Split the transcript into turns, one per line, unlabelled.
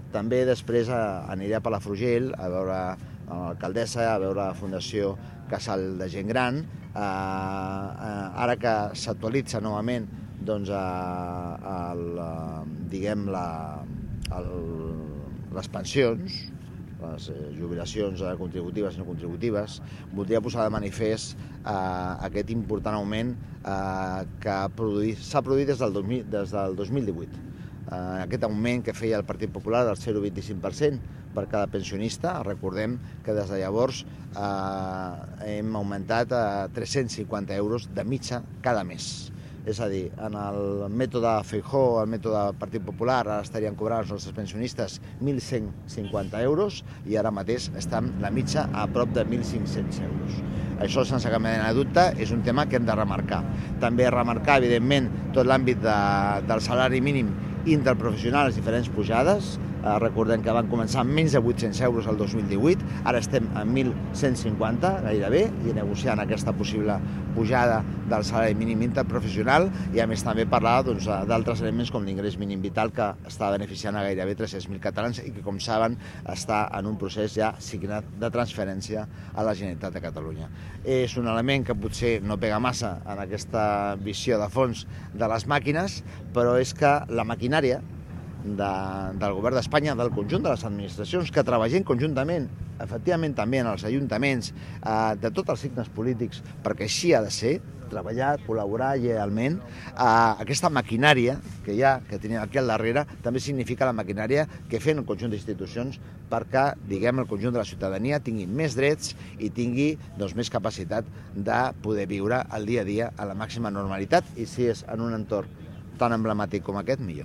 També després aniré a Palafrugell a veure l'alcaldessa, a veure la Fundació Casal de Gent Gran. Ara que s'actualitza novament les pensions, les jubilacions contributives i no contributives, voldria posar de manifest aquest important augment que s'ha produït des del 2018. Aquest augment que feia el Partit Popular del 0,25% per cada pensionista. Recordem que des de llavors hem augmentat a 350 euros de mitja cada mes. És a dir, en el mètode Feijóo, el mètode Partit Popular, ara estarien cobrant els nostres pensionistes 1.150 euros i ara mateix estan la mitja a prop de 1.500 euros. Això, sense cap mena de dubte, és un tema que hem de remarcar. També remarcar, evidentment, tot l'àmbit del salari mínim interprofessional, les diferents pujades. Recordem que van començar amb menys de 800 euros el 2018, ara estem a 1.150 gairebé, i negociant aquesta possible pujada del salari mínim interprofessional, i a més també parlar d'altres elements com l'ingrés mínim vital, que està beneficiant a gairebé 300.000 catalans i que, com saben, està en un procés ja signat de transferència a la Generalitat de Catalunya. És un element que potser no pega massa en aquesta visió de fons de les màquines, però és que la maquinària del govern d'Espanya, del conjunt de les administracions, que treballem conjuntament, efectivament també en els ajuntaments, de tots els signes polítics, perquè així ha de ser, treballar, col·laborar lleialment. Aquesta maquinària que hi ha, que tenim aquí al darrere, també significa la maquinària que fem el conjunt d'institucions perquè, diguem, el conjunt de la ciutadania tingui més drets i tingui més capacitat de poder viure el dia a dia a la màxima normalitat, i si és en un entorn tan emblemàtic com aquest, millor.